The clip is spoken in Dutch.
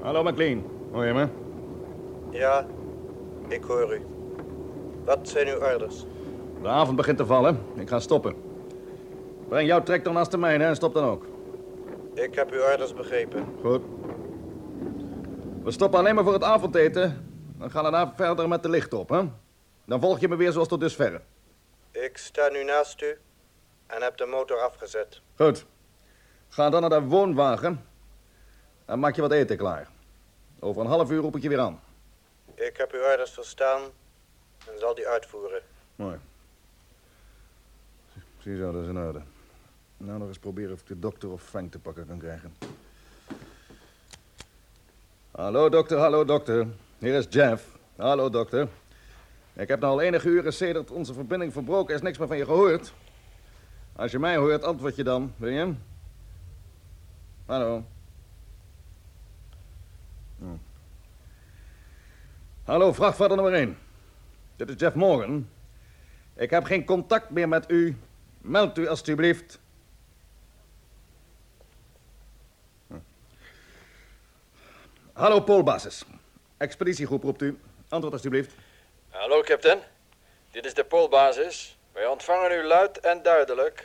Hallo McLean, hoor je me? Ja, ik hoor u. Wat zijn uw orders? De avond begint te vallen. Ik ga stoppen. Breng jouw tractor naast de mijne en stop dan ook. Ik heb uw orders begrepen. Goed. We stoppen alleen maar voor het avondeten. Dan gaan we daarna verder met de lichten op, hè? Dan volg je me weer zoals tot dusverre. Ik sta nu naast u en heb de motor afgezet. Goed. Ga dan naar de woonwagen en maak je wat eten klaar. Over een half uur roep ik je weer aan. Ik heb uw orders verstaan en zal die uitvoeren. Mooi. Ziezo, dat is in orde. Nou, nog eens proberen of ik de dokter of Frank te pakken kan krijgen. Hallo, dokter. Hier is Jeff. Hallo, dokter. Ik heb nou al enige uren sedert onze verbinding verbroken is niks meer van je gehoord. Als je mij hoort, antwoord je dan, wil je? Hallo. Hallo, vrachtvaarder nummer 1. Dit is Jeff Morgan. Ik heb geen contact meer met u. Meld u alstublieft. Hallo, Poolbasis. Expeditiegroep roept u. Antwoord alstublieft. Hallo, captain. Dit is de Poolbasis. Wij ontvangen u luid en duidelijk.